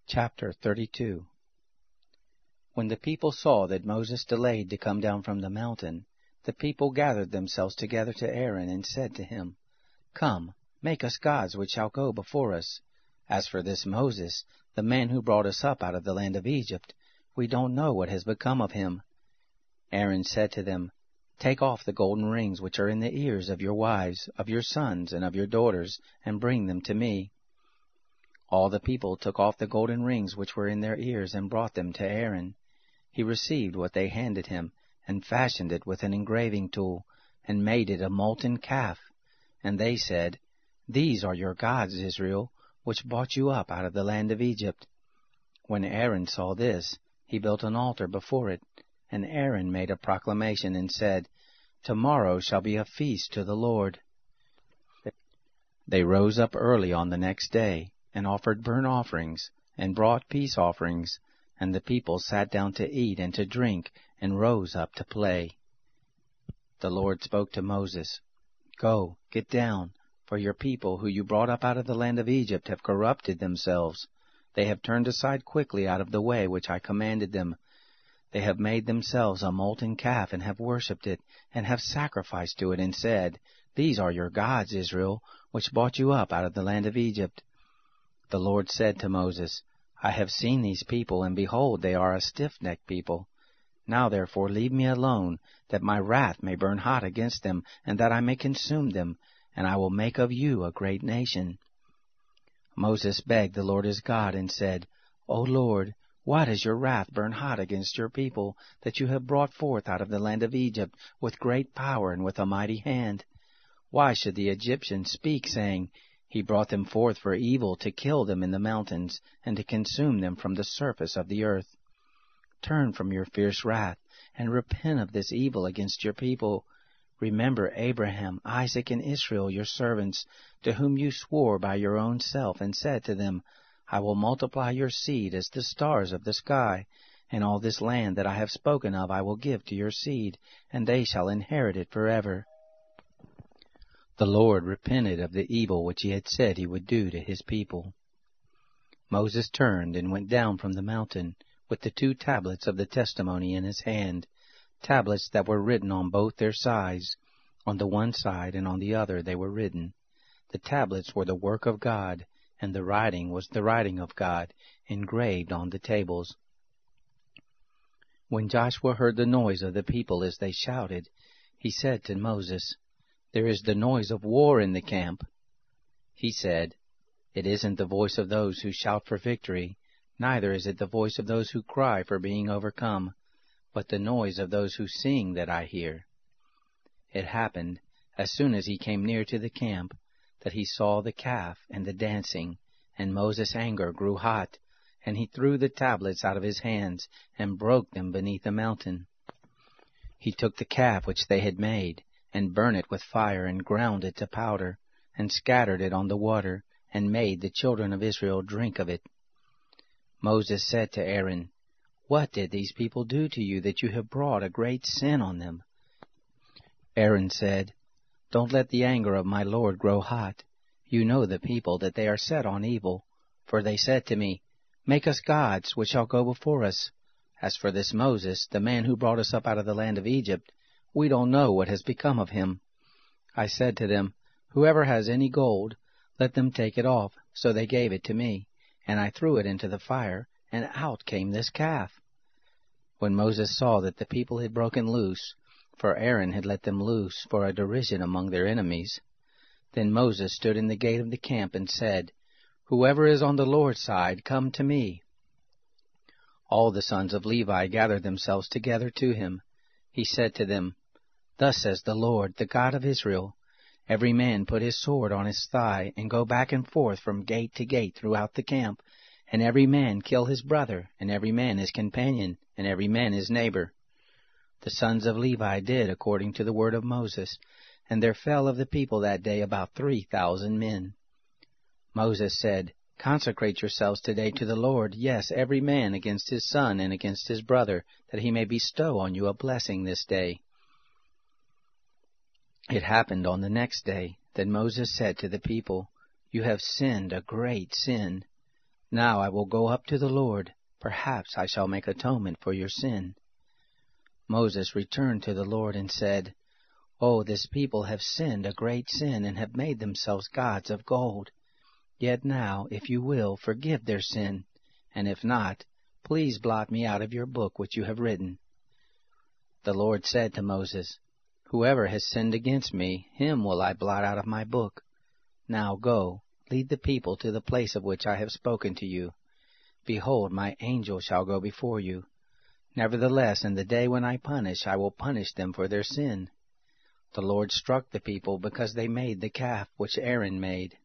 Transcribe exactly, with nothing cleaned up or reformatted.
Chapter thirty-two. When the people saw that Moses delayed to come down from the mountain, the people gathered themselves together to Aaron and said to him, Come, make us gods which shall go before us. As for this Moses, the man who brought us up out of the land of Egypt, we don't know what has become of him. Aaron said to them, Take off the golden rings which are in the ears of your wives, of your sons, and of your daughters, and bring them to me. All the people took off the golden rings which were in their ears and brought them to Aaron. He received what they handed him, and fashioned it with an engraving tool, and made it a molten calf. And they said, These are your gods, Israel, which brought you up out of the land of Egypt. When Aaron saw this, he built an altar before it, and Aaron made a proclamation and said, Tomorrow shall be a feast to the Lord. They rose up early on the next day, and offered burnt offerings, and brought peace offerings, and the people sat down to eat and to drink, and rose up to play. The Lord spoke to Moses, Go, get down, for your people who you brought up out of the land of Egypt have corrupted themselves. They have turned aside quickly out of the way which I commanded them. They have made themselves a molten calf, and have worshipped it, and have sacrificed to it, and said, These are your gods, Israel, which brought you up out of the land of Egypt. The Lord said to Moses, I have seen these people, and behold, they are a stiff-necked people. Now therefore leave me alone, that my wrath may burn hot against them, and that I may consume them, and I will make of you a great nation. Moses begged the Lord his God, and said, O Lord, why does your wrath burn hot against your people, that you have brought forth out of the land of Egypt with great power and with a mighty hand? Why should the Egyptians speak, saying, He brought them forth for evil, to kill them in the mountains, and to consume them from the surface of the earth? Turn from your fierce wrath, and repent of this evil against your people. Remember Abraham, Isaac, and Israel, your servants, to whom you swore by your own self, and said to them, I will multiply your seed as the stars of the sky, and all this land that I have spoken of I will give to your seed, and they shall inherit it forever. The Lord repented of the evil which he had said he would do to his people. Moses turned and went down from the mountain, with the two tablets of the testimony in his hand, tablets that were written on both their sides. On the one side and on the other they were written. The tablets were the work of God, and the writing was the writing of God, engraved on the tables. When Joshua heard the noise of the people as they shouted, he said to Moses, There is the noise of war in the camp. He said, It isn't the voice of those who shout for victory, neither is it the voice of those who cry for being overcome, but the noise of those who sing that I hear. It happened, as soon as he came near to the camp, that he saw the calf and the dancing, and Moses' anger grew hot, and he threw the tablets out of his hands, and broke them beneath the mountain. He took the calf which they had made, and burned it with fire, and ground it to powder, and scattered it on the water, and made the children of Israel drink of it. Moses said to Aaron, What did these people do to you, that you have brought a great sin on them? Aaron said, Don't let the anger of my Lord grow hot. You know the people, that they are set on evil. For they said to me, Make us gods, which shall go before us. As for this Moses, the man who brought us up out of the land of Egypt, we don't know what has become of him. I said to them, Whoever has any gold, let them take it off. So they gave it to me, and I threw it into the fire, and out came this calf. When Moses saw that the people had broken loose, for Aaron had let them loose for a derision among their enemies, then Moses stood in the gate of the camp and said, Whoever is on the Lord's side, come to me. All the sons of Levi gathered themselves together to him. He said to them, Thus says the Lord, the God of Israel, Every man put his sword on his thigh, and go back and forth from gate to gate throughout the camp, and every man kill his brother, and every man his companion, and every man his neighbor. The sons of Levi did according to the word of Moses, and there fell of the people that day about three thousand men. Moses said, Consecrate yourselves today to the Lord, yes, every man against his son and against his brother, that he may bestow on you a blessing this day. It happened on the next day that Moses said to the people, You have sinned a great sin. Now I will go up to the Lord. Perhaps I shall make atonement for your sin." Moses returned to the Lord and said, "Oh, this people have sinned a great sin and have made themselves gods of gold. Yet now, if you will, forgive their sin, and if not, please blot me out of your book which you have written." The Lord said to Moses, "Whoever has sinned against me, him will I blot out of my book. Now go, lead the people to the place of which I have spoken to you. Behold, my angel shall go before you. Nevertheless, in the day when I punish, I will punish them for their sin." The Lord struck the people because they made the calf which Aaron made.